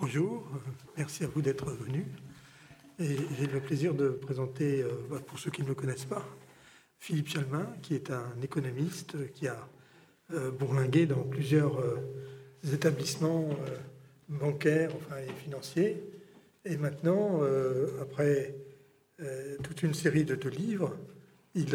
Bonjour, merci à vous d'être venu. Et j'ai le plaisir de présenter, pour ceux qui ne me connaissent pas, Philippe Chalmin, qui est un économiste qui a bourlingué dans plusieurs établissements bancaires et financiers. Et maintenant, après toute une série de livres, il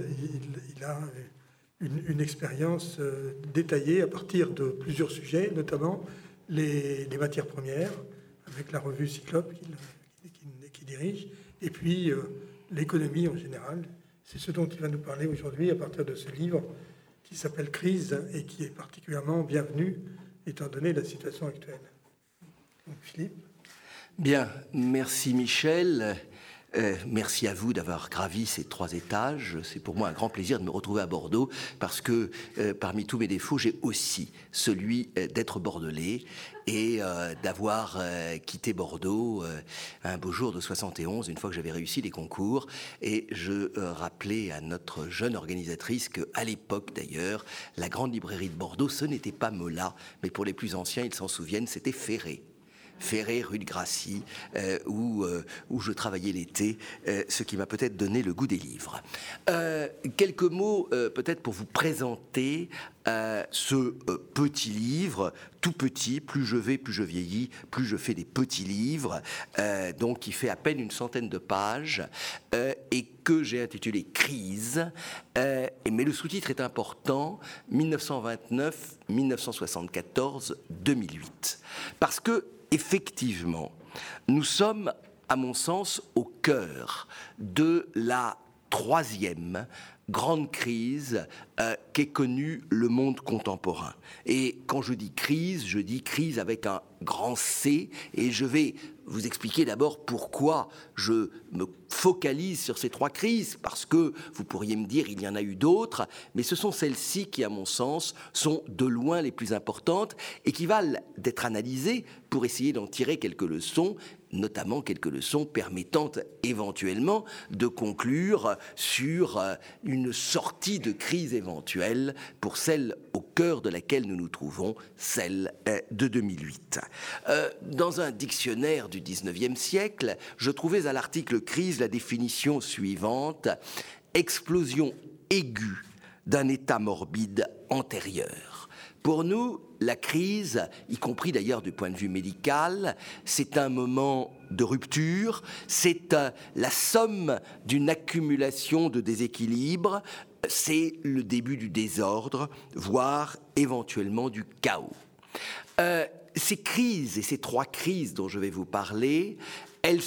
a une expérience détaillée à partir de plusieurs sujets, notamment les matières premières, avec la revue Cyclope qu'il dirige, et puis l'économie en général. C'est ce dont il va nous parler aujourd'hui à partir de ce livre qui s'appelle Crise et qui est particulièrement bienvenu étant donné la situation actuelle. Donc, Philippe. Bien, merci Michel. Merci à vous d'avoir gravi ces 3 étages. C'est pour moi un grand plaisir de me retrouver à Bordeaux parce que parmi tous mes défauts, j'ai aussi celui d'être bordelais et d'avoir quitté Bordeaux un beau jour de 71, une fois que j'avais réussi les concours. Et je rappelais à notre jeune organisatrice qu'à l'époque d'ailleurs, la grande librairie de Bordeaux, ce n'était pas Mola, mais pour les plus anciens, ils s'en souviennent, c'était Ferré, rue de Gracie, où je travaillais l'été, ce qui m'a peut-être donné le goût des livres. Quelques mots peut-être pour vous présenter ce petit livre, tout petit, plus je vais, plus je vieillis, plus je fais des petits livres, donc qui fait à peine une centaine de pages, et que j'ai intitulé Crise, mais le sous-titre est important, 1929, 1974, 2008, parce que effectivement, nous sommes, à mon sens, au cœur de la 3e grande crise qu'ait connue le monde contemporain. Et quand je dis crise avec un grand C, et je vais vous expliquer d'abord pourquoi je me focalise sur ces 3 crises, parce que vous pourriez me dire il y en a eu d'autres, mais ce sont celles-ci qui, à mon sens, sont de loin les plus importantes et qui valent d'être analysées pour essayer d'en tirer quelques leçons, notamment quelques leçons permettant éventuellement de conclure sur une sortie de crise éventuelle pour celle au cœur de laquelle nous nous trouvons, celle de 2008. Dans un dictionnaire du 19e siècle, je trouvais à l'article crise la définition suivante: explosion aiguë d'un état morbide antérieur. Pour nous, la crise, y compris d'ailleurs du point de vue médical, c'est un moment de rupture, c'est la somme d'une accumulation de déséquilibres, c'est le début du désordre, voire éventuellement du chaos. Ces crises et ces 3 crises dont je vais vous parler, elles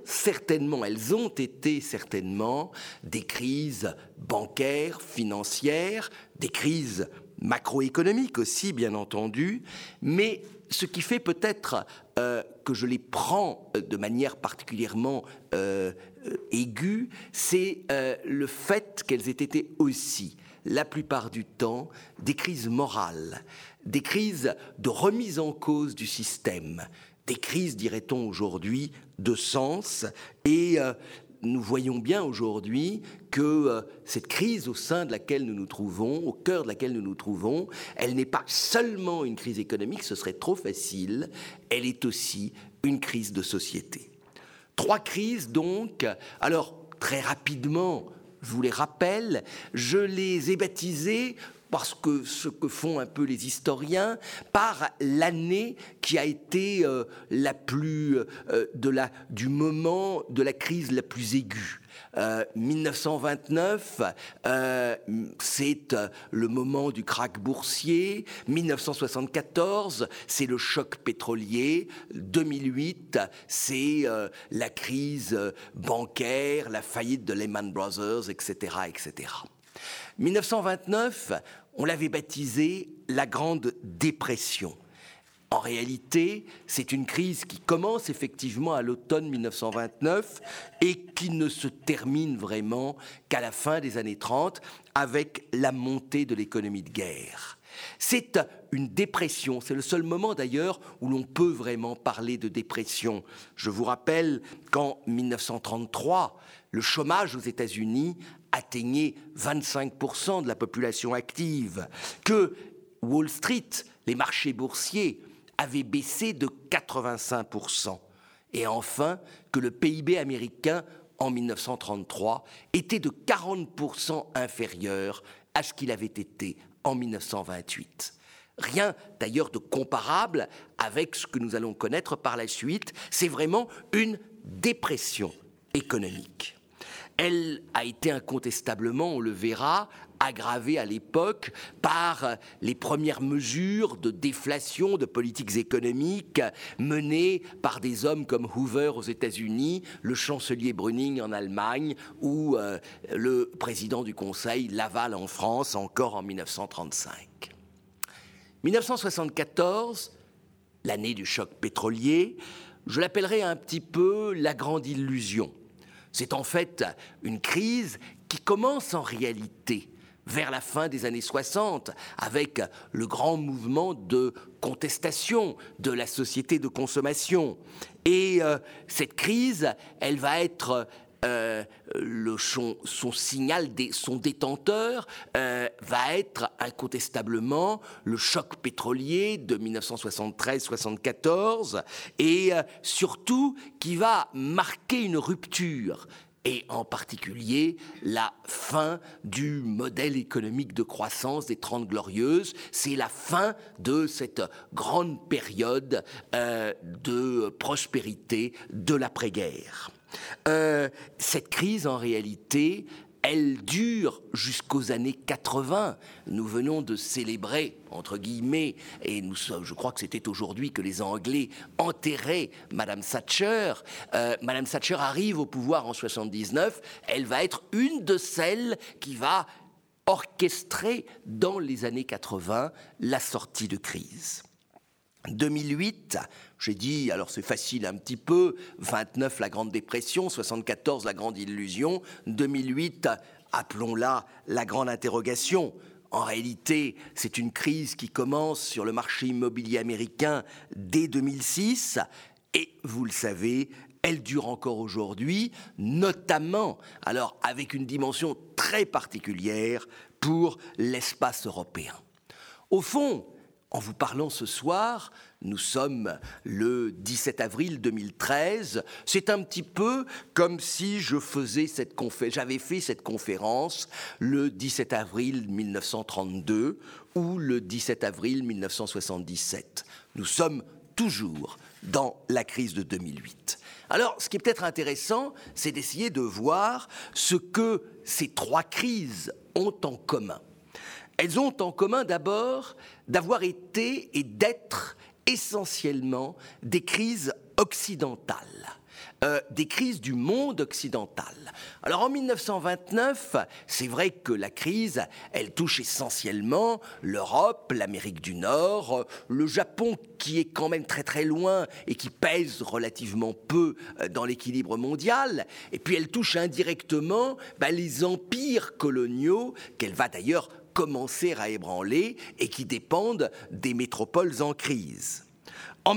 ont été certainement des crises bancaires, financières, des crises macroéconomiques aussi, bien entendu, mais ce qui fait peut-être que je les prends de manière particulièrement aiguë, c'est le fait qu'elles aient été aussi, la plupart du temps, des crises morales, des crises de remise en cause du système, des crises, dirait-on aujourd'hui, de sens. Et nous voyons bien aujourd'hui que cette crise au sein de laquelle nous nous trouvons, au cœur de laquelle nous nous trouvons, elle n'est pas seulement une crise économique, ce serait trop facile, elle est aussi une crise de société. 3 crises donc. Alors, très rapidement, je vous les rappelle, je les ai baptisées, parce que ce que font un peu les historiens, par l'année qui a été du moment de la crise la plus aiguë. 1929, c'est le moment du krach boursier. 1974, c'est le choc pétrolier. 2008, c'est la crise bancaire, la faillite de Lehman Brothers, etc., etc. 1929, on l'avait baptisé la Grande Dépression. En réalité, c'est une crise qui commence effectivement à l'automne 1929 et qui ne se termine vraiment qu'à la fin des années 30 avec la montée de l'économie de guerre. C'est une dépression, c'est le seul moment d'ailleurs où l'on peut vraiment parler de dépression. Je vous rappelle qu'en 1933, le chômage aux États-Unis atteignait 25% de la population active, que Wall Street, les marchés boursiers, avait baissé de 85%. Et enfin, que le PIB américain, en 1933, était de 40% inférieur à ce qu'il avait été en 1928. Rien d'ailleurs de comparable avec ce que nous allons connaître par la suite. C'est vraiment une dépression économique. Elle a été incontestablement, on le verra, aggravée à l'époque par les premières mesures de déflation de politiques économiques menées par des hommes comme Hoover aux États-Unis, le chancelier Brüning en Allemagne ou le président du Conseil Laval en France, encore en 1935. 1974, l'année du choc pétrolier, je l'appellerai un petit peu la grande illusion. C'est en fait une crise qui commence en réalité vers la fin des années 60, avec le grand mouvement de contestation de la société de consommation. Et cette crise, elle va être son signal, son détenteur va être incontestablement le choc pétrolier de 1973-74 et surtout qui va marquer une rupture et en particulier la fin du modèle économique de croissance des 30 Glorieuses. C'est la fin de cette grande période de prospérité de l'après-guerre. Cette crise, en réalité, elle dure jusqu'aux années 80. Nous venons de célébrer, entre guillemets, et je crois que c'était aujourd'hui que les Anglais enterraient Madame Thatcher. Madame Thatcher arrive au pouvoir en 79. Elle va être une de celles qui va orchestrer dans les années 80 la sortie de crise. 2008, j'ai dit, alors c'est facile un petit peu, 29 la Grande Dépression, 74 la Grande Illusion, 2008, appelons-la la Grande Interrogation. En réalité, c'est une crise qui commence sur le marché immobilier américain dès 2006 et, vous le savez, elle dure encore aujourd'hui, notamment, alors avec une dimension très particulière pour l'espace européen. Au fond, en vous parlant ce soir, nous sommes le 17 avril 2013. C'est un petit peu comme si j'avais fait cette conférence le 17 avril 1932 ou le 17 avril 1977. Nous sommes toujours dans la crise de 2008. Alors, ce qui est peut-être intéressant, c'est d'essayer de voir ce que ces trois crises ont en commun. Elles ont en commun d'abord d'avoir été et d'être essentiellement des crises occidentales, des crises du monde occidental. Alors en 1929, c'est vrai que la crise, elle touche essentiellement l'Europe, l'Amérique du Nord, le Japon qui est quand même très très loin et qui pèse relativement peu dans l'équilibre mondial, et puis elle touche indirectement les empires coloniaux qu'elle va d'ailleurs commencer à ébranler et qui dépendent des métropoles en crise. En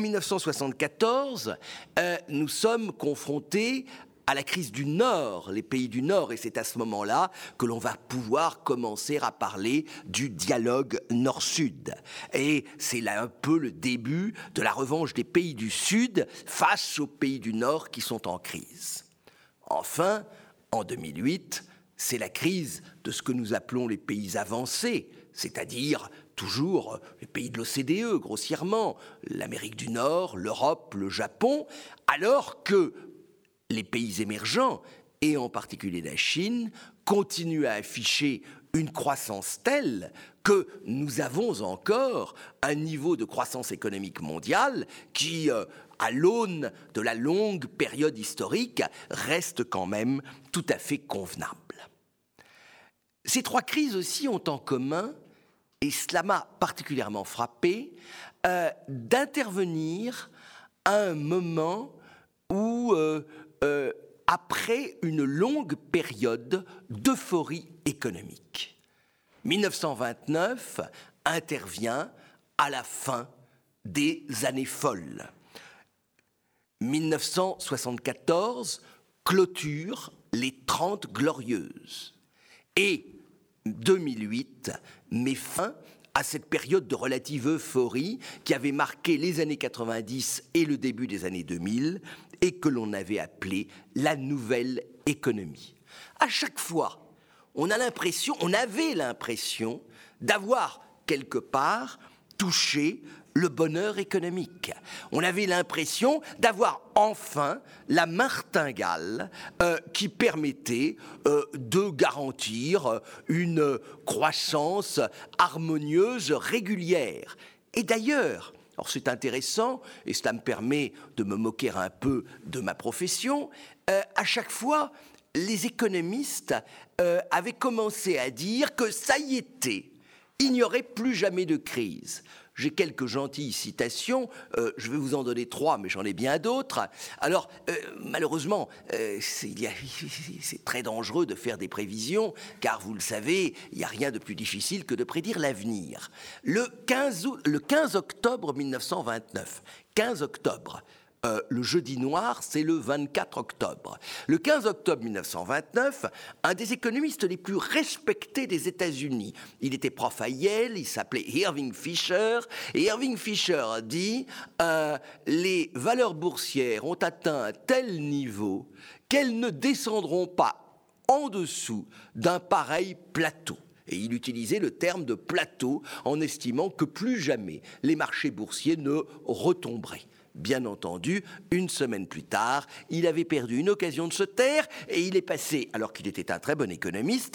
1974, nous sommes confrontés à la crise du Nord, les pays du Nord, et c'est à ce moment-là que l'on va pouvoir commencer à parler du dialogue Nord-Sud. Et c'est là un peu le début de la revanche des pays du Sud face aux pays du Nord qui sont en crise. Enfin, en 2008, c'est la crise de ce que nous appelons les pays avancés, c'est-à-dire toujours les pays de l'OCDE, grossièrement, l'Amérique du Nord, l'Europe, le Japon, alors que les pays émergents, et en particulier la Chine, continuent à afficher une croissance telle que nous avons encore un niveau de croissance économique mondiale qui, à l'aune de la longue période historique, reste quand même tout à fait convenable. Ces trois crises aussi ont en commun, et cela m'a particulièrement frappé, d'intervenir à un moment où, après une longue période d'euphorie économique, 1929 intervient à la fin des années folles. 1974 clôture les 30 Glorieuses. Et 2008 met fin à cette période de relative euphorie qui avait marqué les années 90 et le début des années 2000 et que l'on avait appelée la nouvelle économie. À chaque fois, on avait l'impression d'avoir quelque part touché le bonheur économique. On avait l'impression d'avoir enfin la martingale qui permettait de garantir une croissance harmonieuse, régulière. Et d'ailleurs, alors c'est intéressant, et cela me permet de me moquer un peu de ma profession, à chaque fois, les économistes avaient commencé à dire que ça y était, il n'y aurait plus jamais de crise. J'ai quelques gentilles citations, je vais vous en donner 3, mais j'en ai bien d'autres. Alors, malheureusement, c'est très dangereux de faire des prévisions, car vous le savez, il n'y a rien de plus difficile que de prédire l'avenir. Le 15 octobre 1929, 15 octobre, le jeudi noir, c'est le 24 octobre. Le 15 octobre 1929, un des économistes les plus respectés des États-Unis, il était prof à Yale, il s'appelait Irving Fisher, et Irving Fisher dit les valeurs boursières ont atteint un tel niveau qu'elles ne descendront pas en dessous d'un pareil plateau. Et il utilisait le terme de plateau en estimant que plus jamais les marchés boursiers ne retomberaient. Bien entendu, une semaine plus tard, il avait perdu une occasion de se taire et il est passé, alors qu'il était un très bon économiste,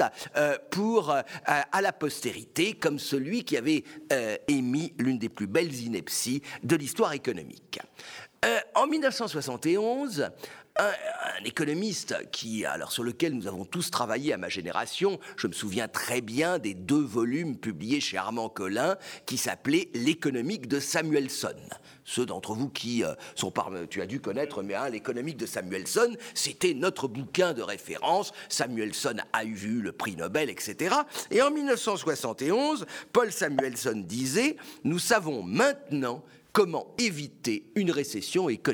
à la postérité comme celui qui avait émis l'une des plus belles inepties de l'histoire économique. En 1971, un économiste sur lequel nous avons tous travaillé à ma génération, je me souviens très bien des 2 volumes publiés chez Armand Collin qui s'appelaient L'économique de Samuelson. Ceux d'entre vous qui tu as dû connaître, mais l'économique de Samuelson, c'était notre bouquin de référence. Samuelson a eu le prix Nobel, etc. Et en 1971, Paul Samuelson disait « Nous savons maintenant comment éviter une récession économique ».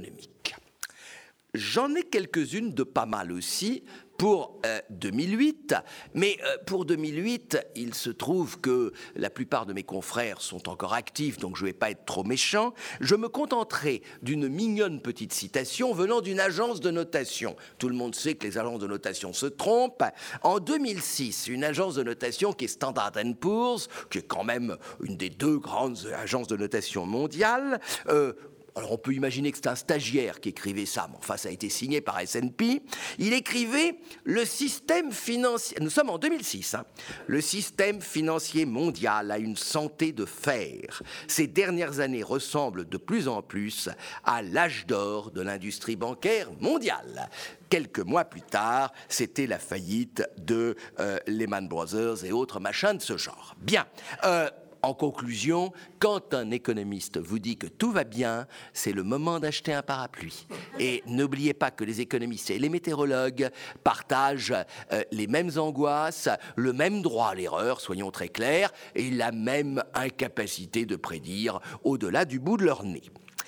J'en ai quelques-unes de pas mal aussi pour 2008, mais pour 2008, il se trouve que la plupart de mes confrères sont encore actifs, donc je ne vais pas être trop méchant. Je me contenterai d'une mignonne petite citation venant d'une agence de notation. Tout le monde sait que les agences de notation se trompent. En 2006, une agence de notation qui est Standard & Poor's, qui est quand même une des 2 grandes agences de notation mondiales, alors on peut imaginer que c'est un stagiaire qui écrivait ça, mais enfin ça a été signé par S&P. Il écrivait « Le système financier... » Nous sommes en 2006. Le système financier mondial a une santé de fer. Ces dernières années ressemblent de plus en plus à l'âge d'or de l'industrie bancaire mondiale. Quelques mois plus tard, c'était la faillite de Lehman Brothers et autres machins de ce genre. Bien. En conclusion, quand un économiste vous dit que tout va bien, c'est le moment d'acheter un parapluie. Et n'oubliez pas que les économistes et les météorologues partagent les mêmes angoisses, le même droit à l'erreur, soyons très clairs, et la même incapacité de prédire au-delà du bout de leur nez.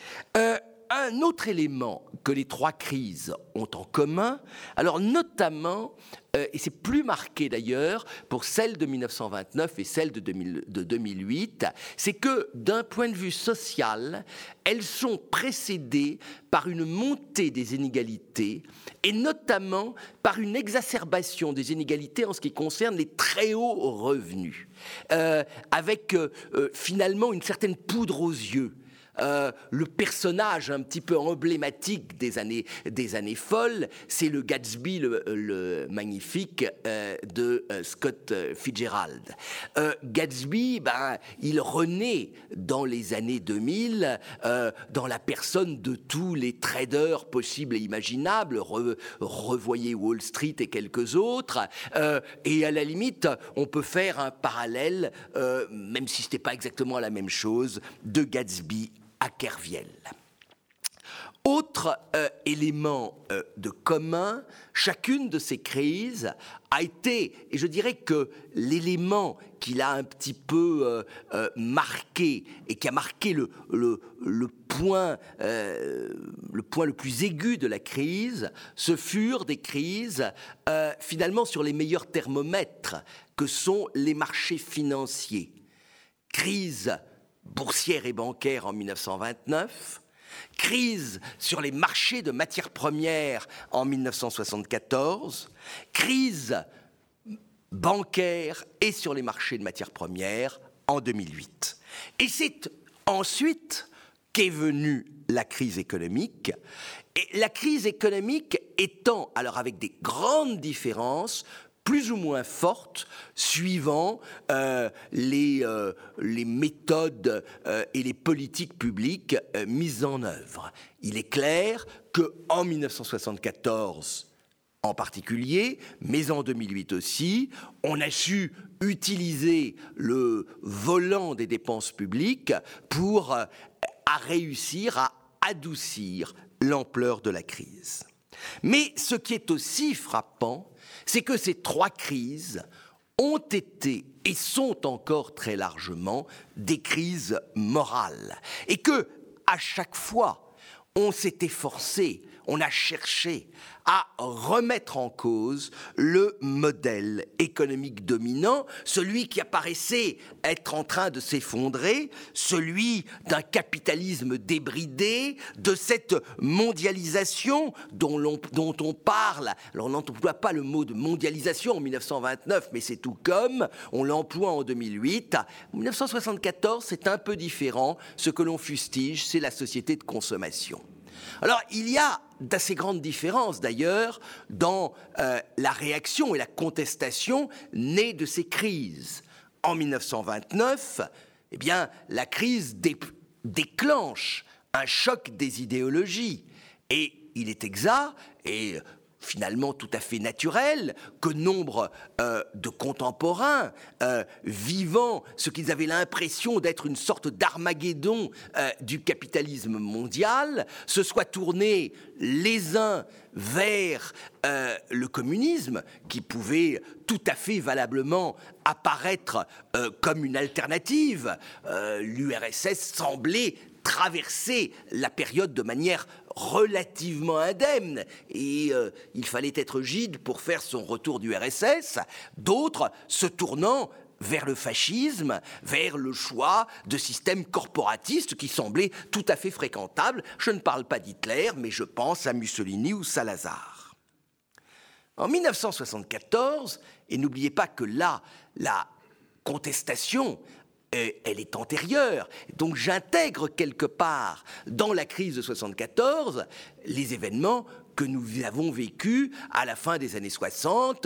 Un autre élément que les 3 crises ont en commun, alors notamment, et c'est plus marqué d'ailleurs pour celle de 1929 et celle de 2008, c'est que d'un point de vue social, elles sont précédées par une montée des inégalités et notamment par une exacerbation des inégalités en ce qui concerne les très hauts revenus, avec finalement une certaine poudre aux yeux. Le personnage un petit peu emblématique des années folles, c'est le Gatsby, le magnifique de Scott Fitzgerald. Gatsby, il renaît dans les années 2000 dans la personne de tous les traders possibles et imaginables. Revoyez Wall Street et quelques autres. Et à la limite, on peut faire un parallèle, même si ce n'était pas exactement la même chose, de Gatsby à Kerviel. Autre élément de commun, chacune de ces crises a été, et je dirais que l'élément qui l'a un petit peu marqué et qui a marqué le point le plus aigu de la crise, ce furent des crises finalement sur les meilleurs thermomètres que sont les marchés financiers. crise boursière et bancaire en 1929, crise sur les marchés de matières premières en 1974, crise bancaire et sur les marchés de matières premières en 2008. Et c'est ensuite qu'est venue la crise économique, et la crise économique étant, alors avec des grandes différences, plus ou moins fortes, suivant les méthodes et les politiques publiques mises en œuvre. Il est clair qu'en 1974, en particulier, mais en 2008 aussi, on a su utiliser le volant des dépenses publiques pour réussir à adoucir l'ampleur de la crise. Mais ce qui est aussi frappant, c'est que ces trois crises ont été et sont encore très largement des crises morales. Et que, à chaque fois, on s'est efforcé, on a cherché à remettre en cause le modèle économique dominant, celui qui apparaissait être en train de s'effondrer, celui d'un capitalisme débridé, de cette mondialisation dont on parle. Alors on n'emploie pas le mot de mondialisation en 1929, mais c'est tout comme, on l'emploie en 2008. En 1974, c'est un peu différent. Ce que l'on fustige, c'est la société de consommation. Alors, il y a d'assez grandes différences, d'ailleurs, dans la réaction et la contestation née de ces crises. En 1929, eh bien, la crise déclenche un choc des idéologies. Et il est exact, et finalement tout à fait naturel, que nombre de contemporains vivant ce qu'ils avaient l'impression d'être une sorte d'Armageddon du capitalisme mondial se soient tournés les uns vers le communisme, qui pouvait tout à fait valablement apparaître comme une alternative. L'URSS semblait traverser la période de manière relativement indemne, et il fallait être Gide pour faire son retour du RSS, d'autres se tournant vers le fascisme, vers le choix de systèmes corporatistes qui semblaient tout à fait fréquentables. Je ne parle pas d'Hitler, mais je pense à Mussolini ou Salazar. En 1974, et n'oubliez pas que là, la contestation elle est antérieure. Donc j'intègre quelque part dans la crise de 1974 les événements que nous avons vécus à la fin des années 60,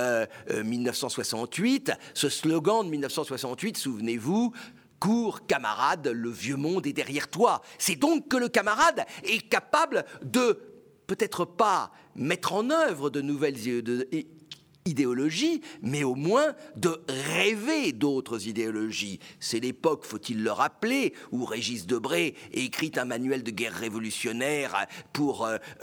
1968, ce slogan de 1968, souvenez-vous, « Cours, camarade, le vieux monde est derrière toi ». C'est donc que le camarade est capable de, peut-être pas mettre en œuvre de nouvelles idéologie, mais au moins de rêver d'autres idéologies. C'est l'époque, faut-il le rappeler, où Régis Debray écrit un manuel de guerre révolutionnaire pour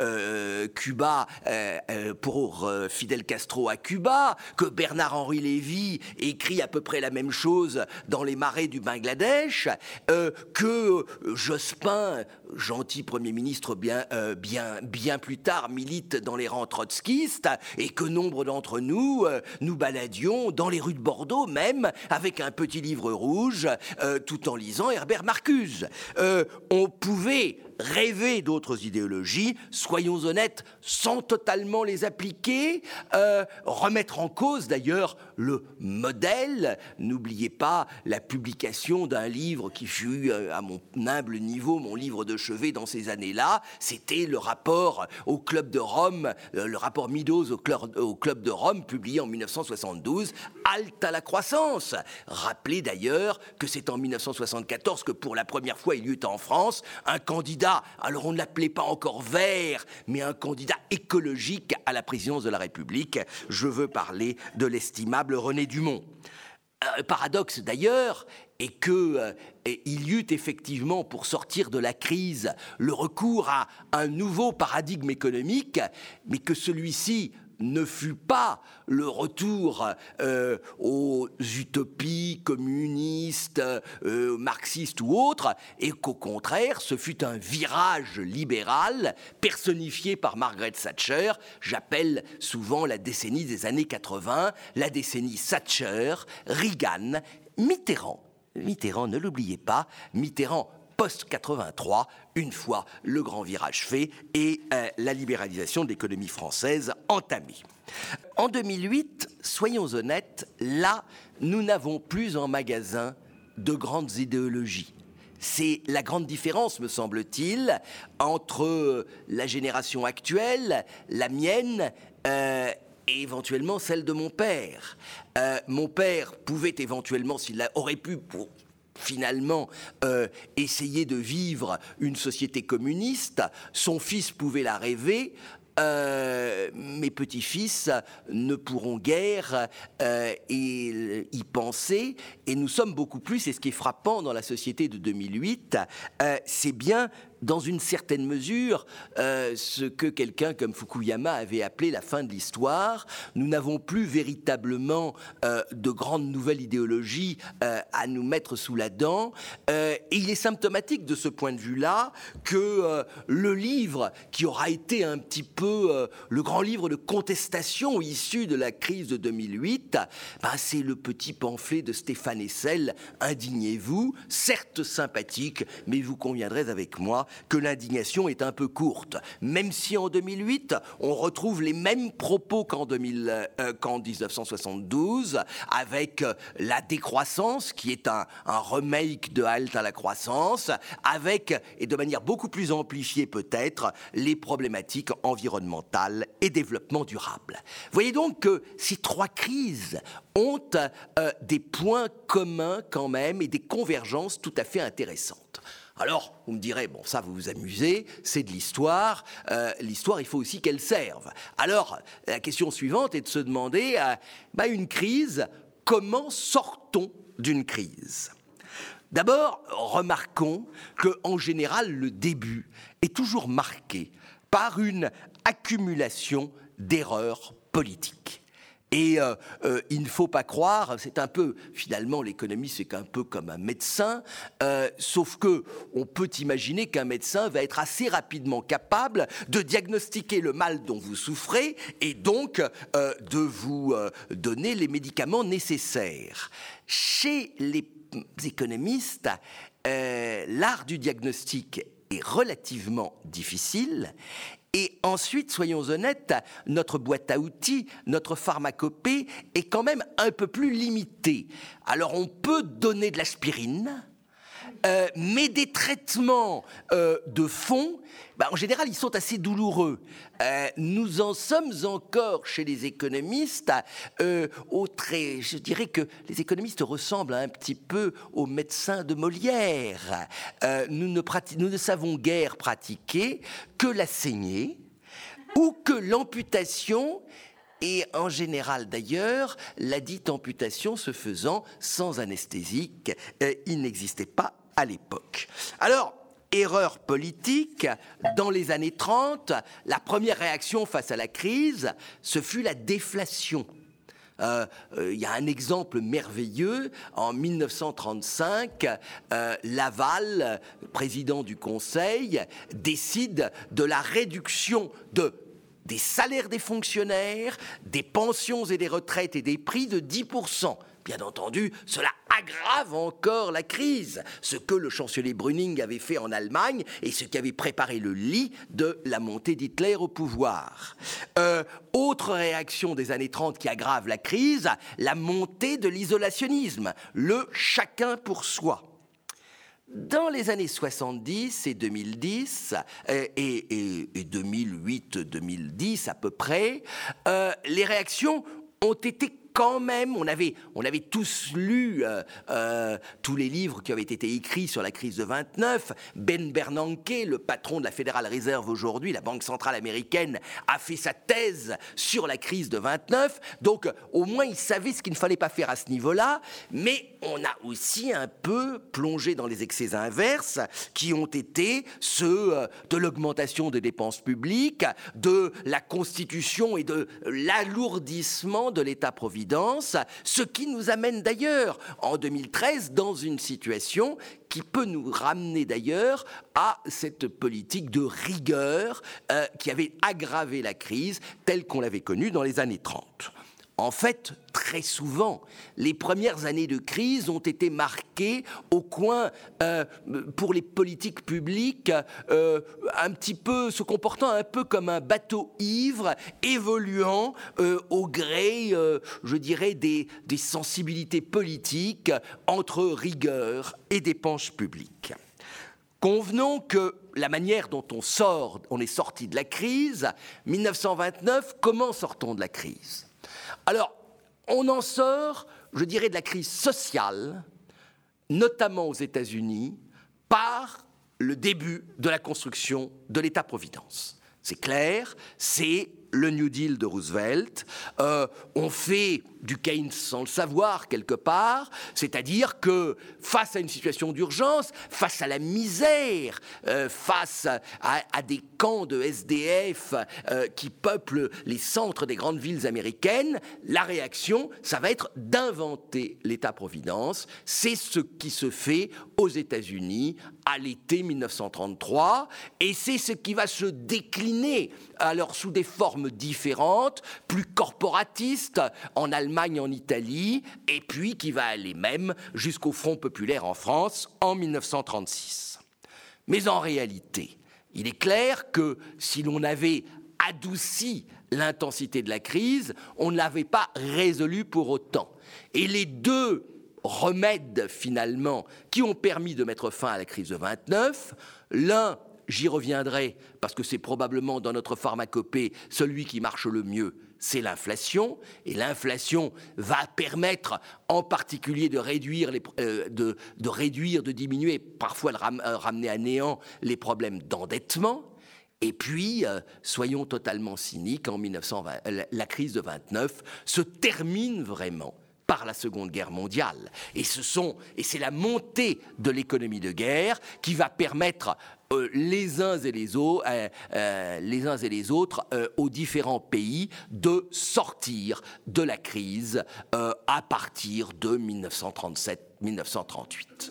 Cuba, pour Fidel Castro à Cuba, que Bernard-Henri Lévy écrit à peu près la même chose dans les marais du Bangladesh, que Jospin, gentil Premier ministre bien plus tard, milite dans les rangs trotskistes, et que nombre d'entre nous baladions dans les rues de Bordeaux, même avec un petit livre rouge, tout en lisant Herbert Marcuse. On pouvait rêver d'autres idéologies, soyons honnêtes, sans totalement les appliquer, remettre en cause d'ailleurs le modèle. N'oubliez pas la publication d'un livre qui fut, à mon humble niveau, mon livre de chevet dans ces années-là. C'était le rapport au Club de Rome, le rapport Meadows au Club de Rome, publié en 1972, Halte à la croissance. Rappelez d'ailleurs que c'est en 1974 que pour la première fois il y eut en France un candidat, alors on ne l'appelait pas encore vert, mais un candidat écologique à la présidence de la République. Je veux parler de l'estimable René Dumont. Paradoxe d'ailleurs est qu'il y eut effectivement, pour sortir de la crise, le recours à un nouveau paradigme économique, mais que celui-ci ne fut pas le retour aux utopies communistes, marxistes ou autres, et qu'au contraire, ce fut un virage libéral personnifié par Margaret Thatcher. J'appelle souvent la décennie des années 80, la décennie Thatcher, Reagan, Mitterrand Mitterrand, ne l'oubliez pas, Mitterrand post-83, une fois le grand virage fait et la libéralisation de l'économie française entamée. En 2008, soyons honnêtes, là, nous n'avons plus en magasin de grandes idéologies. C'est la grande différence, me semble-t-il, entre la génération actuelle, la mienne, et éventuellement celle de mon père. Mon père pouvait éventuellement, s'il aurait pu, finalement essayer de vivre une société communiste, son fils pouvait la rêver. Mes petits-fils ne pourront guère y penser, et nous sommes beaucoup plus, et ce qui est frappant dans la société de 2008, c'est bien dans une certaine mesure ce que quelqu'un comme Fukuyama avait appelé la fin de l'histoire. Nous n'avons plus véritablement de grandes nouvelles idéologies à nous mettre sous la dent, et il est symptomatique de ce point de vue-là que le livre qui aura été un petit peu le grand livre de contestation issu de la crise de 2008, c'est le petit pamphlet de Stéphane Hessel, Indignez-vous, certes sympathique, mais vous conviendrez avec moi que l'indignation est un peu courte. Même si en 2008, on retrouve les mêmes propos qu'en 1972, avec la décroissance, qui est un remake de Halte à la croissance, avec, et de manière beaucoup plus amplifiée peut-être, les problématiques environnementales et développement durable. Voyez donc que ces trois crises ont des points communs quand même et des convergences tout à fait intéressantes. Alors, vous me direz, bon, ça, vous vous amusez, c'est de l'histoire. L'histoire, il faut aussi qu'elle serve. Alors, la question suivante est de se demander, une crise, comment sort-on d'une crise ? D'abord, remarquons qu'en général, le début est toujours marqué par une accumulation d'erreurs politiques. Et il ne faut pas croire, c'est un peu, finalement, l'économie, c'est un peu comme un médecin, sauf que on peut imaginer qu'un médecin va être assez rapidement capable de diagnostiquer le mal dont vous souffrez et donc de vous donner les médicaments nécessaires. Chez les économistes, l'art du diagnostic est relativement difficile. Et ensuite, soyons honnêtes, notre boîte à outils, notre pharmacopée est quand même un peu plus limitée. Alors, on peut donner de l'aspirine, mais des traitements de fond, en général, ils sont assez douloureux. Nous en sommes encore chez les économistes je dirais que les économistes ressemblent un petit peu aux médecins de Molière. Nous ne savons guère pratiquer que la saignée ou que l'amputation. Et en général, d'ailleurs, la dite amputation se faisant sans anesthésique, il n'existait pas à l'époque. Alors, erreur politique, dans les années 30, la première réaction face à la crise, ce fut la déflation. Il y a un exemple merveilleux. En 1935, Laval, président du Conseil, décide de la réduction des salaires des fonctionnaires, des pensions et des retraites et des prix de 10%. Bien entendu, cela aggrave encore la crise, ce que le chancelier Brüning avait fait en Allemagne et ce qui avait préparé le lit de la montée d'Hitler au pouvoir. Autre réaction des années 30 qui aggrave la crise, la montée de l'isolationnisme, le chacun pour soi. Dans les années 70 et 2010, et 2008-2010 à peu près, les réactions ont été quand même, on avait tous lu tous les livres qui avaient été écrits sur la crise de 29. Ben Bernanke, le patron de la Federal Reserve aujourd'hui, la banque centrale américaine, a fait sa thèse sur la crise de 29. Donc, au moins, il savait ce qu'il ne fallait pas faire à ce niveau-là. Mais on a aussi un peu plongé dans les excès inverses qui ont été ceux de l'augmentation des dépenses publiques, de la constitution et de l'alourdissement de l'État-providence. Ce qui nous amène d'ailleurs en 2013 dans une situation qui peut nous ramener d'ailleurs à cette politique de rigueur qui avait aggravé la crise telle qu'on l'avait connue dans les années 30. En fait, très souvent, les premières années de crise ont été marquées au coin, pour les politiques publiques, un petit peu, se comportant un peu comme un bateau ivre, évoluant au gré, je dirais, des sensibilités politiques entre rigueur et dépenses publiques. Convenons que la manière dont on est sorti de la crise, 1929, comment sortons de la crise ? Alors, on en sort, je dirais, de la crise sociale, notamment aux États-Unis, par le début de la construction de l'État-providence. C'est clair, c'est le New Deal de Roosevelt. On fait du Keynes sans le savoir quelque part, c'est-à-dire que face à une situation d'urgence, face à la misère, face à des camps de SDF qui peuplent les centres des grandes villes américaines, la réaction, ça va être d'inventer l'État-providence. C'est ce qui se fait aux États-Unis à l'été 1933, et c'est ce qui va se décliner alors sous des formes différentes, plus corporatistes, en Allemagne, en Italie, et puis qui va aller même jusqu'au Front populaire en France en 1936. Mais en réalité, il est clair que si l'on avait adouci l'intensité de la crise, on ne l'avait pas résolue pour autant. Et les deux remèdes, finalement, qui ont permis de mettre fin à la crise de 29, l'un, j'y reviendrai, parce que c'est probablement dans notre pharmacopée celui qui marche le mieux, c'est l'inflation, et l'inflation va permettre en particulier de réduire, de diminuer, parfois de ramener à néant les problèmes d'endettement. Et puis, soyons totalement cyniques, en 1920, la crise de 29 se termine vraiment par la Seconde Guerre mondiale. Et c'est la montée de l'économie de guerre qui va permettre les uns et les autres aux différents pays de sortir de la crise à partir de 1937-1938.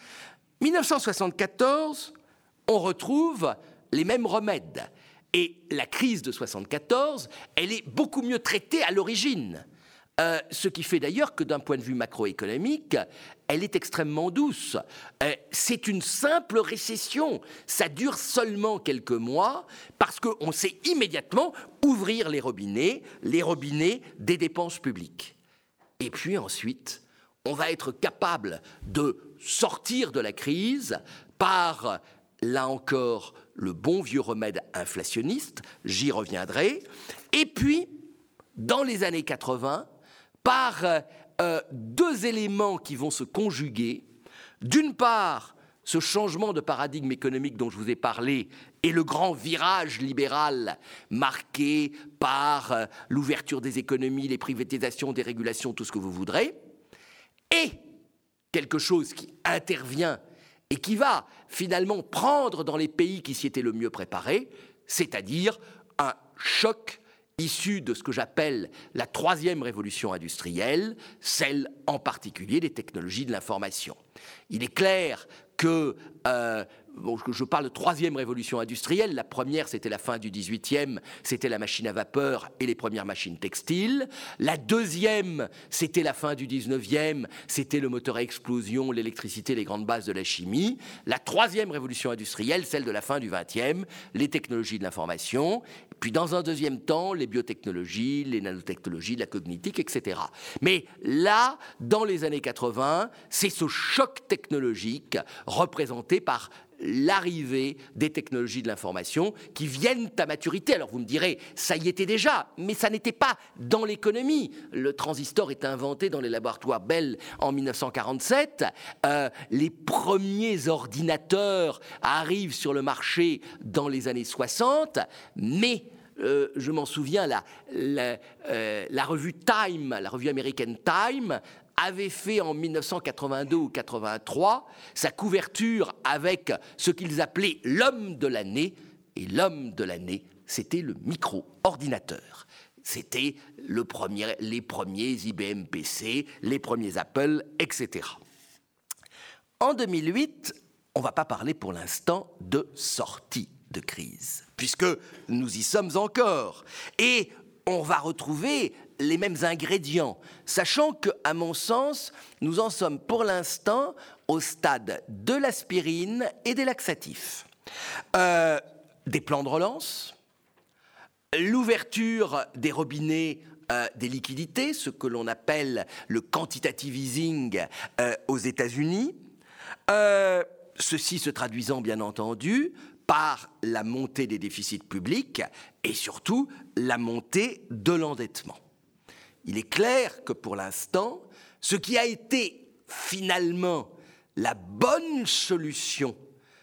1974, on retrouve les mêmes remèdes. Et la crise de 1974, elle est beaucoup mieux traitée à l'origine. Ce qui fait d'ailleurs que d'un point de vue macroéconomique, elle est extrêmement douce. C'est une simple récession. Ça dure seulement quelques mois parce qu'on sait immédiatement ouvrir les robinets des dépenses publiques. Et puis ensuite, on va être capable de sortir de la crise par, là encore, le bon vieux remède inflationniste, j'y reviendrai. Et puis, dans les années 80, par deux éléments qui vont se conjuguer. D'une part, ce changement de paradigme économique dont je vous ai parlé et le grand virage libéral marqué par l'ouverture des économies, les privatisations, des régulations, tout ce que vous voudrez, et quelque chose qui intervient et qui va finalement prendre dans les pays qui s'y étaient le mieux préparés, c'est-à-dire un choc issu de ce que j'appelle la troisième révolution industrielle, celle en particulier des technologies de l'information. Il est clair que, je parle de troisième révolution industrielle, la première c'était la fin du 18e, c'était la machine à vapeur et les premières machines textiles. La deuxième c'était la fin du 19e, c'était le moteur à explosion, l'électricité, les grandes bases de la chimie. La troisième révolution industrielle, celle de la fin du 20e, les technologies de l'information. Puis dans un deuxième temps, les biotechnologies, les nanotechnologies, la cognitique, etc. Mais là, dans les années 80, c'est ce choc technologique représenté par l'arrivée des technologies de l'information qui viennent à maturité. Alors vous me direz, ça y était déjà, mais ça n'était pas dans l'économie. Le transistor est inventé dans les laboratoires Bell en 1947. Les premiers ordinateurs arrivent sur le marché dans les années 60, mais je m'en souviens, la revue Time, la revue américaine Time, avait fait en 1982 ou 83 sa couverture avec ce qu'ils appelaient l'homme de l'année. Et l'homme de l'année, c'était le micro-ordinateur. C'était les premiers IBM PC, les premiers Apple, etc. En 2008, on ne va pas parler pour l'instant de sortie de crise, puisque nous y sommes encore. Et on va retrouver les mêmes ingrédients, sachant que, à mon sens, nous en sommes pour l'instant au stade de l'aspirine et des laxatifs. Des plans de relance, l'ouverture des robinets des liquidités, ce que l'on appelle le quantitative easing aux États-Unis, ceci se traduisant bien entendu par la montée des déficits publics et surtout la montée de l'endettement. Il est clair que pour l'instant, ce qui a été finalement la bonne solution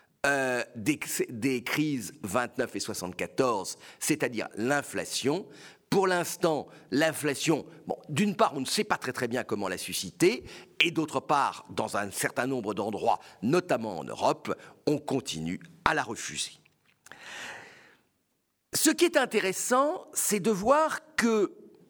des crises 29 et 74, c'est-à-dire l'inflation. Pour l'instant, l'inflation, d'une part, on ne sait pas très bien comment la susciter, et d'autre part, dans un certain nombre d'endroits, notamment en Europe, on continue à la refuser. Ce qui est intéressant, c'est de voir qu'il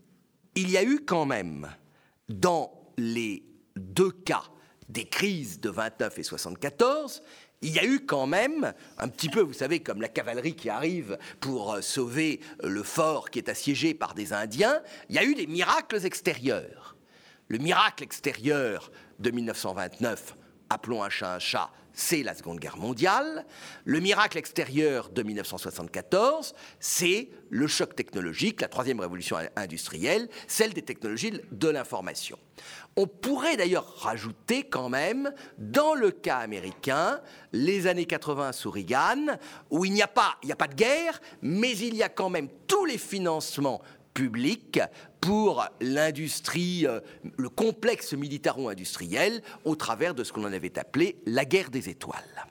y a eu quand même, dans les deux cas des crises de 29 et 74, il y a eu quand même, un petit peu, vous savez, comme la cavalerie qui arrive pour sauver le fort qui est assiégé par des Indiens, il y a eu des miracles extérieurs. Le miracle extérieur de 1929, appelons un chat, c'est la Seconde Guerre mondiale. Le miracle extérieur de 1974, c'est le choc technologique, la troisième révolution industrielle, celle des technologies de l'information. On pourrait d'ailleurs rajouter quand même, dans le cas américain, les années 80 sous Reagan, où il n'y a pas de guerre, mais il y a quand même tous les financements publics pour l'industrie, le complexe militaro-industriel, au travers de ce qu'on en avait appelé la guerre des étoiles.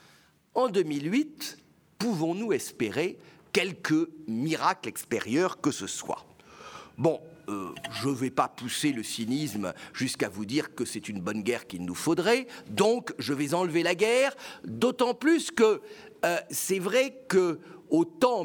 En 2008, pouvons-nous espérer quelques miracles extérieurs que ce soit ? Bon, je ne vais pas pousser le cynisme jusqu'à vous dire que c'est une bonne guerre qu'il nous faudrait, donc je vais enlever la guerre, d'autant plus que c'est vrai que autant en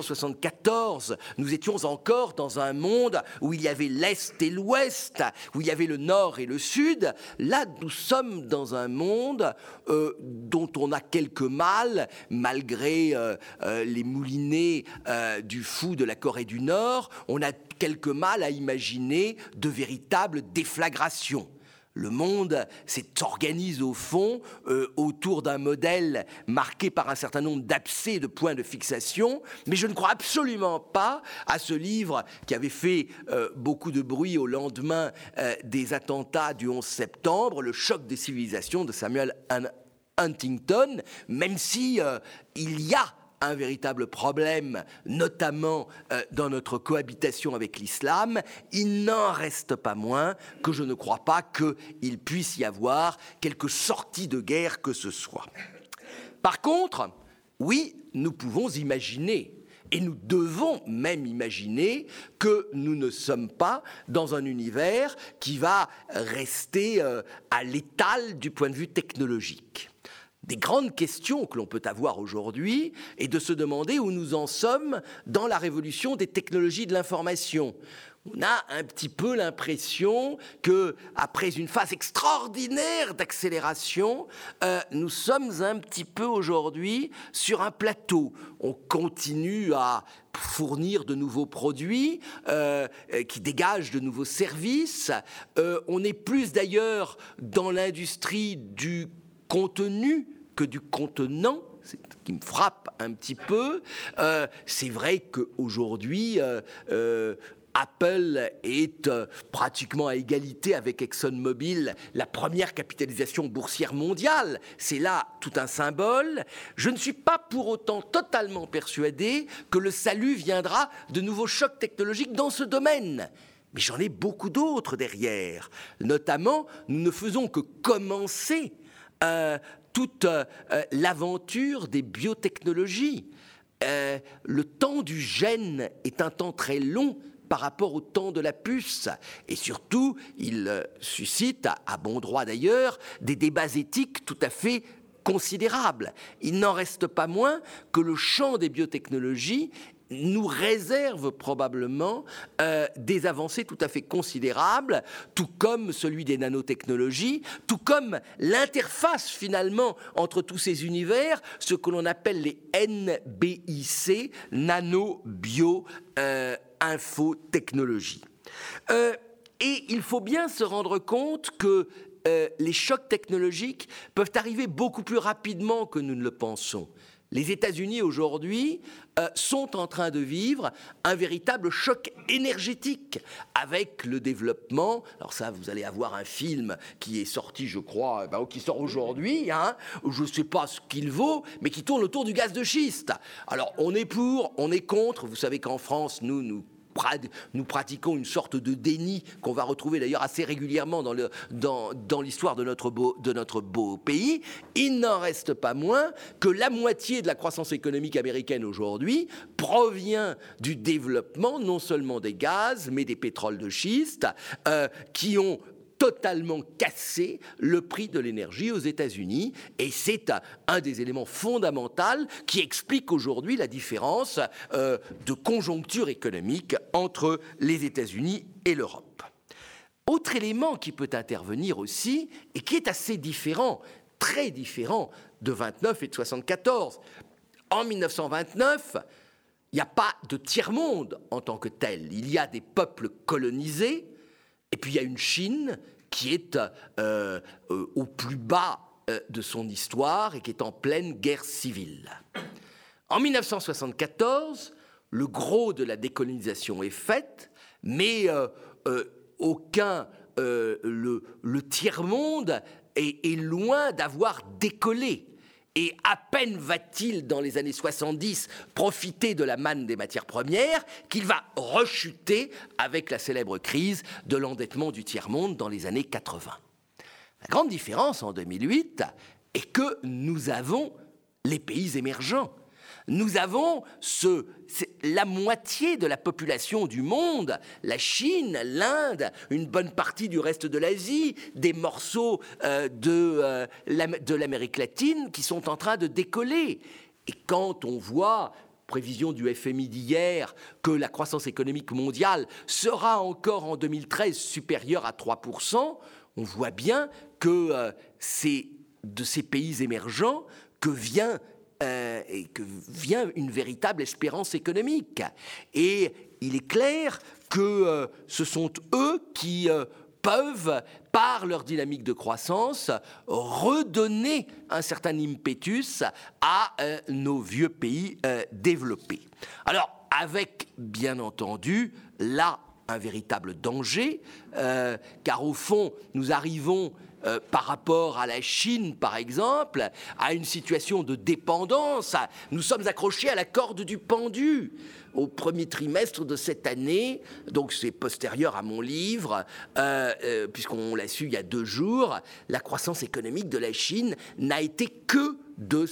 1974, nous étions encore dans un monde où il y avait l'Est et l'Ouest, où il y avait le Nord et le Sud. Là, nous sommes dans un monde dont on a quelques mal, malgré les moulinets du fou de la Corée du Nord. On a quelques mal à imaginer de véritables déflagrations. Le monde s'organise au fond autour d'un modèle marqué par un certain nombre d'abcès, de points de fixation, mais je ne crois absolument pas à ce livre qui avait fait beaucoup de bruit au lendemain des attentats du 11 septembre, Le choc des civilisations de Samuel Huntington, même si il y a un véritable problème, notamment dans notre cohabitation avec l'islam, il n'en reste pas moins que je ne crois pas qu'il puisse y avoir quelque sortie de guerre que ce soit. Par contre, oui, nous pouvons imaginer, et nous devons même imaginer que nous ne sommes pas dans un univers qui va rester à l'étal du point de vue technologique. Des grandes questions que l'on peut avoir aujourd'hui est de se demander où nous en sommes dans la révolution des technologies de l'information. On a un petit peu l'impression que, après une phase extraordinaire d'accélération, nous sommes un petit peu aujourd'hui sur un plateau. On continue à fournir de nouveaux produits qui dégagent de nouveaux services. On est plus d'ailleurs dans l'industrie du contenu que du contenant, c'est ce qui me frappe un petit peu. C'est vrai qu'aujourd'hui, Apple est pratiquement à égalité avec ExxonMobil, la première capitalisation boursière mondiale. C'est là tout un symbole. Je ne suis pas pour autant totalement persuadé que le salut viendra de nouveaux chocs technologiques dans ce domaine. Mais j'en ai beaucoup d'autres derrière. Notamment, nous ne faisons que commencer toute l'aventure des biotechnologies. Le temps du gène est un temps très long par rapport au temps de la puce. Et surtout, il suscite, à bon droit d'ailleurs, des débats éthiques tout à fait considérables. Il n'en reste pas moins que le champ des biotechnologies nous réserve probablement des avancées tout à fait considérables, tout comme celui des nanotechnologies, tout comme l'interface finalement entre tous ces univers, ce que l'on appelle les NBIC, nano, bio, infotechnologie. Et il faut bien se rendre compte que les chocs technologiques peuvent arriver beaucoup plus rapidement que nous ne le pensons. Les États-Unis aujourd'hui sont en train de vivre un véritable choc énergétique avec le développement. Alors ça, vous allez avoir un film qui est sorti, je crois, qui sort aujourd'hui, je ne sais pas ce qu'il vaut, mais qui tourne autour du gaz de schiste. Alors on est pour, on est contre. Vous savez qu'en France, nous pratiquons une sorte de déni qu'on va retrouver d'ailleurs assez régulièrement dans l'histoire de notre beau pays. Il n'en reste pas moins que la moitié de la croissance économique américaine aujourd'hui provient du développement non seulement des gaz, mais des pétroles de schiste qui ont totalement cassé le prix de l'énergie aux États-Unis, et c'est un des éléments fondamentaux qui explique aujourd'hui la différence de conjoncture économique entre les États-Unis et l'Europe. Autre élément qui peut intervenir aussi, et qui est assez différent, très différent de 29 et de 74. En 1929, il n'y a pas de tiers-monde en tant que tel. Il y a des peuples colonisés, et puis il y a une Chine qui est au plus bas de son histoire et qui est en pleine guerre civile. En 1974, le gros de la décolonisation est fait, mais le tiers-monde est loin d'avoir décollé. Et à peine va-t-il, dans les années 70, profiter de la manne des matières premières, qu'il va rechuter avec la célèbre crise de l'endettement du tiers-monde dans les années 80. La grande différence en 2008 est que nous avons les pays émergents. Nous avons la moitié de la population du monde, la Chine, l'Inde, une bonne partie du reste de l'Asie, des morceaux de l'Amérique latine qui sont en train de décoller. Et quand on voit, prévision du FMI d'hier, que la croissance économique mondiale sera encore en 2013 supérieure à 3%, on voit bien que c'est de ces pays émergents que vient une véritable espérance économique. Et il est clair que ce sont eux qui peuvent, par leur dynamique de croissance, redonner un certain impetus à nos vieux pays développés. Alors, avec, bien entendu, là, un véritable danger, car au fond, nous arrivons par rapport à la Chine, par exemple, à une situation de dépendance. Nous sommes accrochés à la corde du pendu. Au premier trimestre de cette année, donc c'est postérieur à mon livre, puisqu'on l'a su il y a 2 jours, la croissance économique de la Chine n'a été que de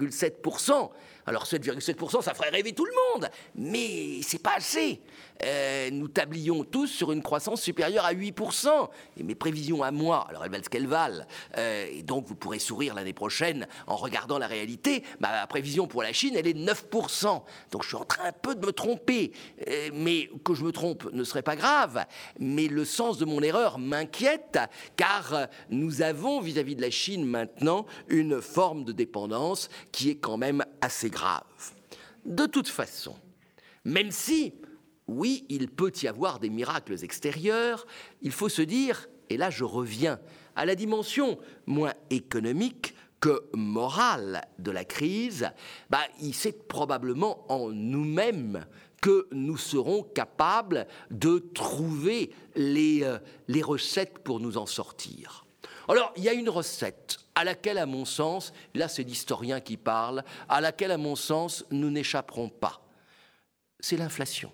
7,7%. Alors 7,7%, ça ferait rêver tout le monde, mais c'est pas assez. Nous tablions tous sur une croissance supérieure à 8%. Et mes prévisions à moi, alors elles valent ce qu'elles valent, et donc vous pourrez sourire l'année prochaine en regardant la réalité, ma prévision pour la Chine, elle est de 9%. Donc je suis en train un peu de me tromper, mais que je me trompe ne serait pas grave, mais le sens de mon erreur m'inquiète, car nous avons vis-à-vis de la Chine maintenant une forme de dépendance qui est quand même assez grave. De toute façon, même si, oui, il peut y avoir des miracles extérieurs, il faut se dire, et là je reviens à la dimension moins économique que morale de la crise, c'est probablement en nous-mêmes que nous serons capables de trouver les recettes pour nous en sortir. Alors, il y a une recette à laquelle, à mon sens, là c'est l'historien qui parle, à laquelle, à mon sens, nous n'échapperons pas. C'est l'inflation.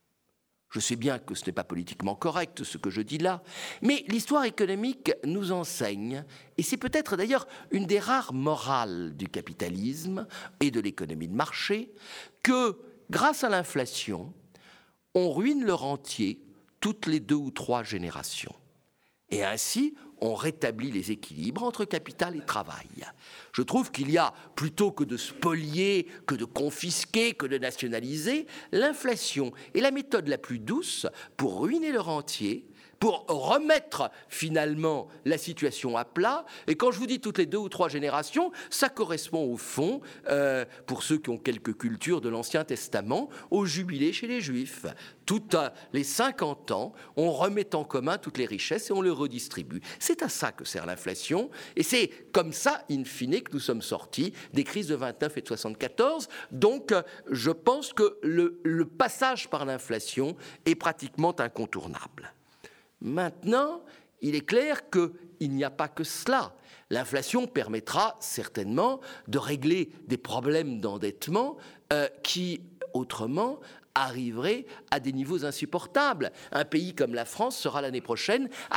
Je sais bien que ce n'est pas politiquement correct ce que je dis là, mais l'histoire économique nous enseigne, et c'est peut-être d'ailleurs une des rares morales du capitalisme et de l'économie de marché, que grâce à l'inflation, on ruine le rentier toutes les 2 ou 3 générations. Et ainsi, on rétablit les équilibres entre capital et travail. Je trouve qu'il y a, plutôt que de spolier, que de confisquer, que de nationaliser, l'inflation est la méthode la plus douce pour ruiner le rentier, pour remettre finalement la situation à plat. Et quand je vous dis toutes les 2 ou 3 générations, ça correspond au fond, pour ceux qui ont quelques cultures de l'Ancien Testament, au jubilé chez les Juifs. Toutes les 50 ans, on remet en commun toutes les richesses et on les redistribue. C'est à ça que sert l'inflation, et c'est comme ça, in fine, que nous sommes sortis des crises de 29 et de 74. Donc, je pense que le passage par l'inflation est pratiquement incontournable. Maintenant, il est clair qu'il n'y a pas que cela. L'inflation permettra certainement de régler des problèmes d'endettement qui, autrement, arriveraient à des niveaux insupportables. Un pays comme la France sera l'année prochaine à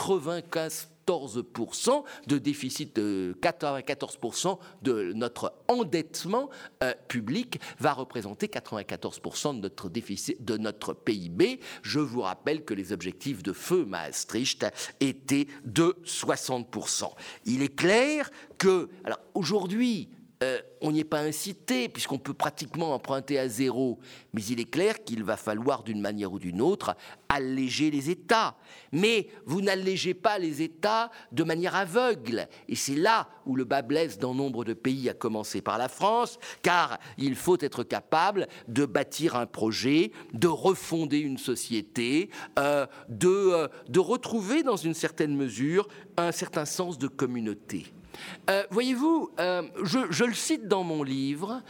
94% de déficit, 94% de notre endettement public va représenter 94% de notre déficit, de notre PIB. Je vous rappelle que les objectifs de feu Maastricht étaient de 60%. Il est clair que, alors aujourd'hui, on n'y est pas incité, puisqu'on peut pratiquement emprunter à zéro. Mais il est clair qu'il va falloir, d'une manière ou d'une autre, alléger les États. Mais vous n'allégez pas les États de manière aveugle. Et c'est là où le bât blesse dans nombre de pays, à commencer par la France, car il faut être capable de bâtir un projet, de refonder une société, de retrouver, dans une certaine mesure, un certain sens de communauté. Voyez-vous, je le cite dans mon livre,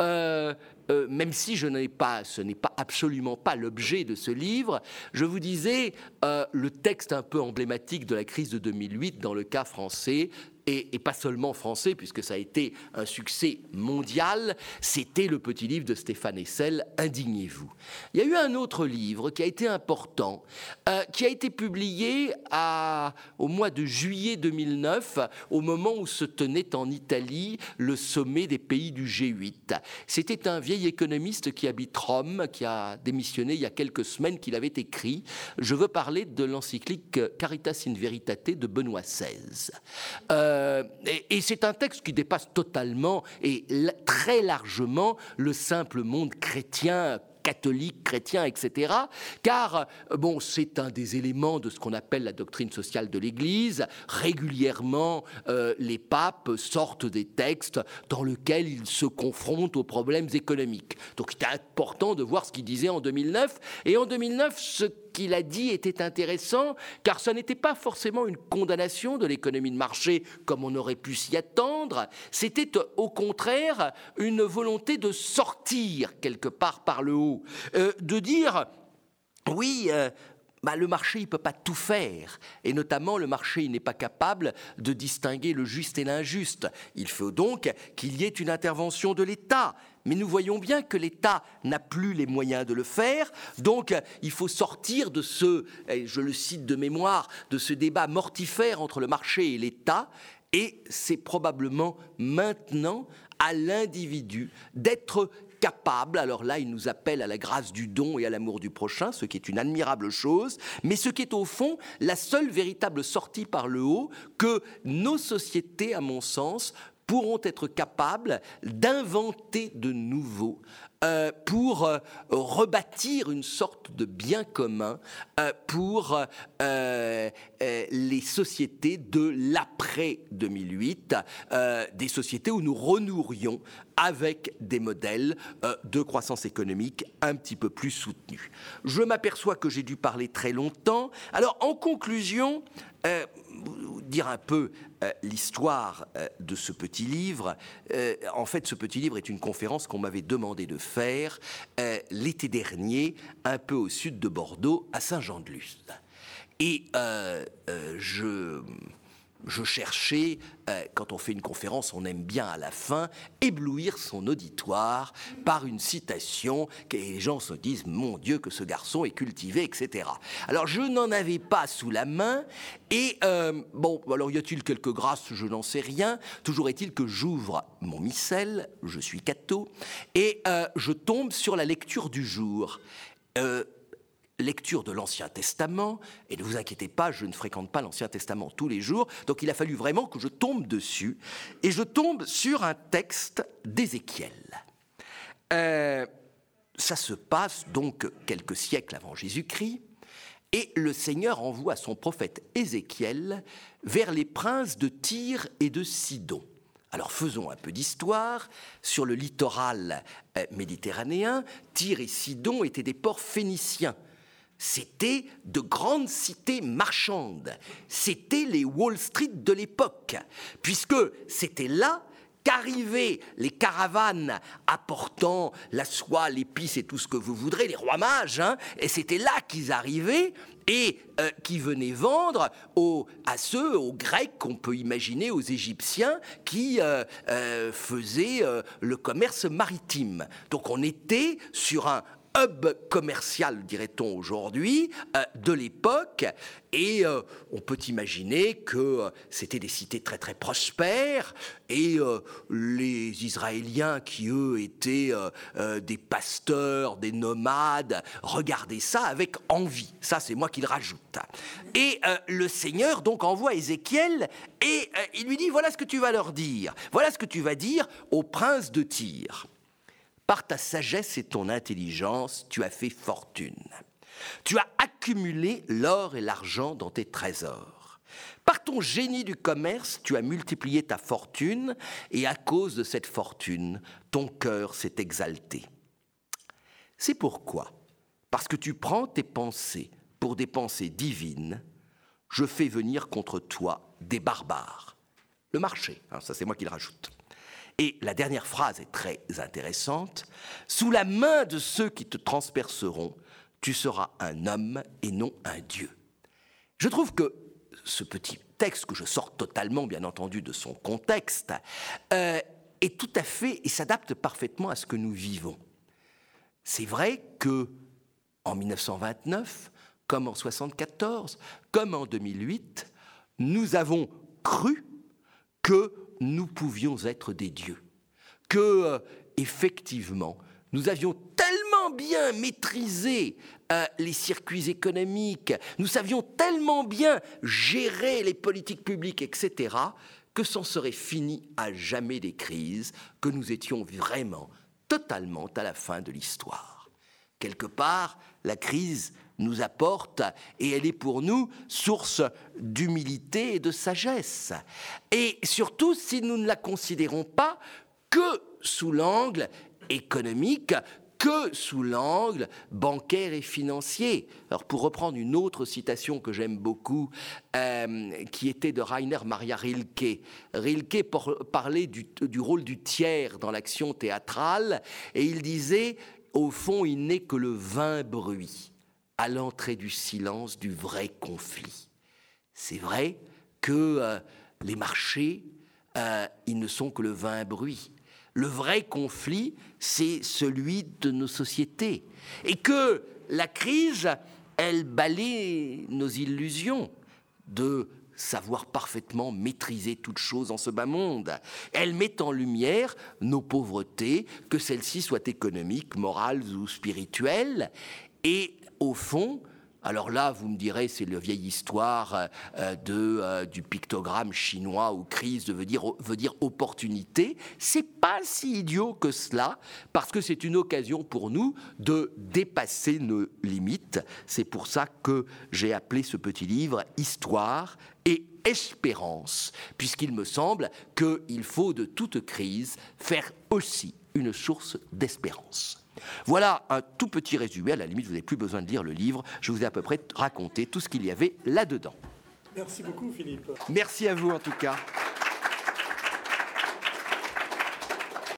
même si ce n'est pas absolument pas l'objet de ce livre. Je vous disais, le texte un peu emblématique de la crise de 2008 dans le cas français, et pas seulement français, puisque ça a été un succès mondial, c'était le petit livre de Stéphane Hessel, « Indignez-vous ». Il y a eu un autre livre qui a été important, qui a été publié au mois de juillet 2009, au moment où se tenait en Italie le sommet des pays du G8. C'était un vieil économiste qui habite Rome, qui a démissionné il y a quelques semaines, qu'il avait écrit. Je veux parler de l'encyclique Caritas in Veritate de Benoît XVI. Et c'est un texte qui dépasse totalement et très largement le simple monde chrétien, catholique, chrétien, etc. Car, bon, c'est un des éléments de ce qu'on appelle la doctrine sociale de l'Église. Régulièrement, les papes sortent des textes dans lesquels ils se confrontent aux problèmes économiques. Donc, il est important de voir ce qu'il disait en 2009. Et en 2009, ce qu'il a dit était intéressant, car ce n'était pas forcément une condamnation de l'économie de marché comme on aurait pu s'y attendre, c'était au contraire une volonté de sortir quelque part par le haut, de dire oui, le marché, il ne peut pas tout faire. Et notamment, le marché, il n'est pas capable de distinguer le juste et l'injuste. Il faut donc qu'il y ait une intervention de l'État. Mais nous voyons bien que l'État n'a plus les moyens de le faire. Donc, il faut sortir de je le cite de mémoire, de ce débat mortifère entre le marché et l'État. Et c'est probablement maintenant à l'individu d'être capable, alors là il nous appelle à la grâce du don et à l'amour du prochain, ce qui est une admirable chose, mais ce qui est au fond la seule véritable sortie par le haut que nos sociétés, à mon sens, pourront être capables d'inventer de nouveau pour rebâtir une sorte de bien commun pour les sociétés de l'après-2008, des sociétés où nous renouerions avec des modèles de croissance économique un petit peu plus soutenus. Je m'aperçois que j'ai dû parler très longtemps. Alors, en conclusion, dire un peu l'histoire de ce petit livre. En fait, ce petit livre est une conférence qu'on m'avait demandé de faire l'été dernier, un peu au sud de Bordeaux, à Saint-Jean-de-Luz. Et je cherchais, quand on fait une conférence, on aime bien à la fin éblouir son auditoire par une citation, et les gens se disent « Mon Dieu, que ce garçon est cultivé, etc. » Alors, je n'en avais pas sous la main, et alors y a-t-il quelques grâces? Je n'en sais rien. Toujours est-il que j'ouvre mon missel, je suis catho, et je tombe sur la lecture du jour. Lecture de l'Ancien Testament, et ne vous inquiétez pas, je ne fréquente pas l'Ancien Testament tous les jours, donc il a fallu vraiment que je tombe dessus, et je tombe sur un texte d'Ézéchiel. Ça se passe donc quelques siècles avant Jésus-Christ, Et le Seigneur envoie son prophète Ézéchiel vers les princes de Tyr et de Sidon. Alors faisons un peu d'histoire. Sur le littoral méditerranéen, Tyr et Sidon étaient des ports phéniciens. C'étaient de grandes cités marchandes. C'étaient les Wall Street de l'époque, puisque c'était là qu'arrivaient les caravanes apportant la soie, l'épice et tout ce que vous voudrez, les rois mages, et c'était là qu'ils arrivaient et qui venaient vendre aux Grecs qu'on peut imaginer, aux Égyptiens qui faisaient le commerce maritime. Donc on était sur un hub commercial, dirait-on aujourd'hui, de l'époque, et on peut imaginer que c'était des cités très très prospères, et les Israéliens qui, eux, étaient des pasteurs, des nomades, regardaient ça avec envie. Ça, c'est moi qui le rajoute. Et le Seigneur, donc, envoie Ézéchiel, et il lui dit, voilà ce que tu vas leur dire, voilà ce que tu vas dire aux princes de Tyr. Par ta sagesse et ton intelligence, tu as fait fortune. Tu as accumulé l'or et l'argent dans tes trésors. Par ton génie du commerce, tu as multiplié ta fortune, et à cause de cette fortune, ton cœur s'est exalté. C'est pourquoi, parce que tu prends tes pensées pour des pensées divines, je fais venir contre toi des barbares. Le marché, ça c'est moi qui le rajoute. Et la dernière phrase est très intéressante. Sous la main de ceux qui te transperceront, tu seras un homme et non un Dieu. Je trouve que ce petit texte, que je sors totalement, bien entendu, de son contexte, est tout à fait et s'adapte parfaitement à ce que nous vivons. C'est vrai que en 1929, comme en 1974, comme en 2008, nous avons cru que nous pouvions être des dieux, que, effectivement, nous avions tellement bien maîtrisé les circuits économiques, nous savions tellement bien gérer les politiques publiques, etc., que c'en serait fini à jamais des crises, que nous étions vraiment, totalement à la fin de l'histoire. Quelque part, la crise nous apporte, et elle est pour nous source d'humilité et de sagesse. Et surtout, si nous ne la considérons pas que sous l'angle économique, que sous l'angle bancaire et financier. Alors, pour reprendre une autre citation que j'aime beaucoup, qui était de Rainer Maria Rilke. Rilke parlait du rôle du tiers dans l'action théâtrale, et il disait, au fond, il n'est que le vain bruit à l'entrée du silence du vrai conflit. C'est vrai que les marchés, ils ne sont que le vain bruit. Le vrai conflit, c'est celui de nos sociétés. Et que la crise, elle balaie nos illusions de savoir parfaitement maîtriser toute chose en ce bas monde. Elle met en lumière nos pauvretés, que celles-ci soient économiques, morales ou spirituelles. Et au fond, alors là, vous me direz, c'est la vieille histoire du pictogramme chinois où crise veut dire opportunité. C'est pas si idiot que cela, parce que c'est une occasion pour nous de dépasser nos limites. C'est pour ça que j'ai appelé ce petit livre « Histoire et espérance », puisqu'il me semble qu'il faut de toute crise faire aussi une source d'espérance. Voilà un tout petit résumé, à la limite vous n'avez plus besoin de lire le livre, je vous ai à peu près raconté tout ce qu'il y avait là-dedans. Merci beaucoup Philippe. Merci à vous en tout cas.